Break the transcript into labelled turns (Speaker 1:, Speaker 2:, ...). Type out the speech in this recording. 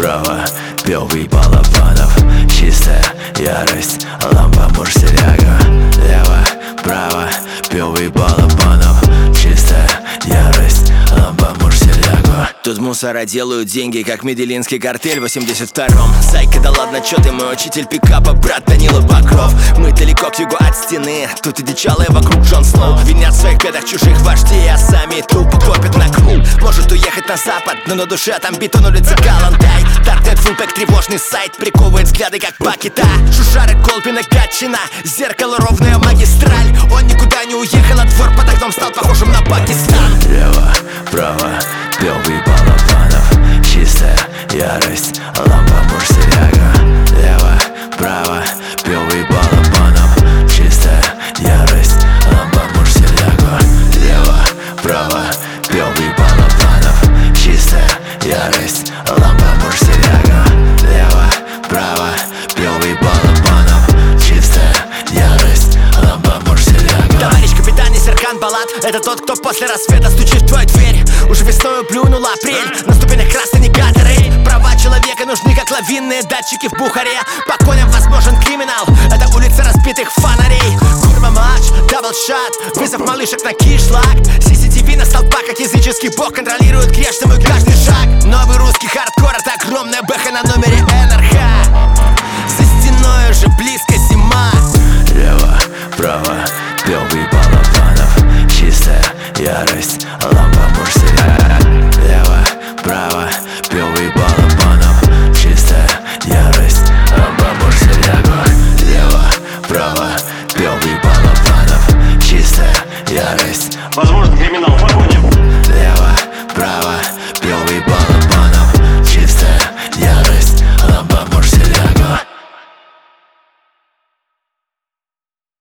Speaker 1: право, пел балабанов. Чистая ярость, лампа Мурсиляга. Лево, право, пел балабанов. Чистая ярость, лампа Мурсиляга.
Speaker 2: Тут мусора делают деньги, как медельинский картель в 82-м. Зайка, да ладно, чё ты, мой учитель пикапа, брат Данила Покров. Мы далеко к югу от стены, тут и дичалые вокруг Джон Сноу. Винят в своих бедах чужих вождей, а сами тупо копят на круг. Может уехать на запад, но на душе там бетон, улица Калантай. Даркнет, фулпэк, тревожный сайт, приковывает взгляды, как пакета. Шушары, Колпина, Гатчина, зеркало, ровная магистраль. Он никуда не уехал, а двор под окном стал похожим на Пакистан.
Speaker 1: Лево, право, пел балабанов. Чистая ярость, лампа Мурсиляга. Лево, право, пел балабанов. Чистая ярость, лампа Мурсиляга. Лево, право, пел балабанов. Чистая ярость, лампа Мурсиляга. Лево, право, пел балабанов. Чистая ярость, лампа Мурсиляга.
Speaker 2: Товарищ капитан, не Серкан Балат, это тот, кто после рассвета стучит в твою дверь. Уже весною плюнул апрель, на ступенях красный негатори. Права человека нужны, как лавинные датчики в Бухаре. По коням возможен криминал, это улица разбитых фонарей. Курва матч, даблшат, вызов малышек на кишлак. CCTV на столбах, как языческий бог, контролирует грешный мой каждый шаг. Новый русский хардкор, это огромная бэха на номере НРХ. За стеной уже близко зима.
Speaker 1: Лево, право, пел балабанов. Чистая ярость, лампа Мурсиляга. Лево, право, пел балабанов.